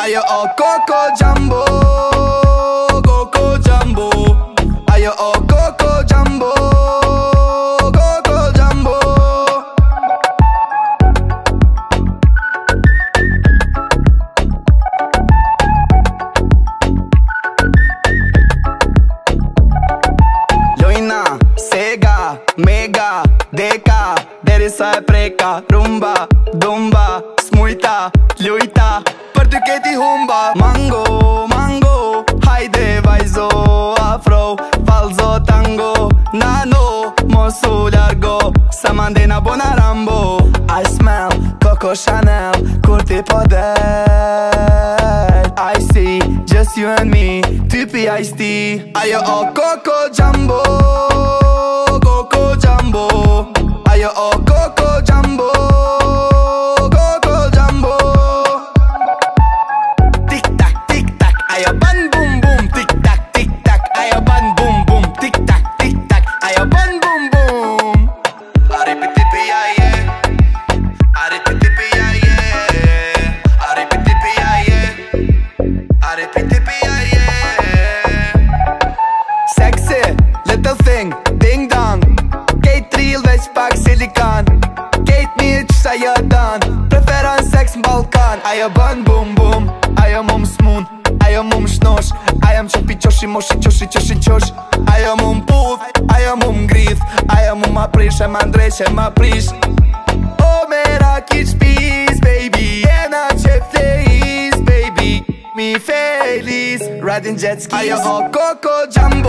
Ayo o Coco Jumbo, Coco Jumbo. Ayo o Coco Jumbo, Coco Jumbo. Loina, Sega, Mega, Deka, derisa e preka, rumba, dumba, smujta, lujta, për ty keti humba. Mango, mango, hajde vajzo, afro, falzo, tango, nano, mosu largo, sa mandena bona Rambo. I smell Coco Chanel, kur ti po del. I see, just you and me, typi iced tea. Ayo o Coco Jumbo, Coco Jumbo. Ayo o Coco Jumbo, Coco Jumbo. Tic tac, ayo ban boom boom. Tic tac, ayo ban boom boom. Tic tac, ayo ban boom boom. Aripitipi-ya-ye, aripitipi-ya-ye, aripitipi-ya-ye, aripitipi-ya-ye. Sexy, little thing, ding dong. Kate trill veç pak silikan. Kate mi qësa jëtan, preferon seks m'Ballkan. Ajo bën bum bum, ajo mu m'smun, ajo mu m'shnosh, ajo m'qopi qoshi moshi qoshi qoshi qosh. Ajo mu m'puth, ajo mu m'ngrith, ajo mu m'aprish e m'andreq e m'aprish. O mera ki qpis, baby, jena qe fleis, baby. Mi feliz, riding jet skis. Ajo o Coco Jumbo,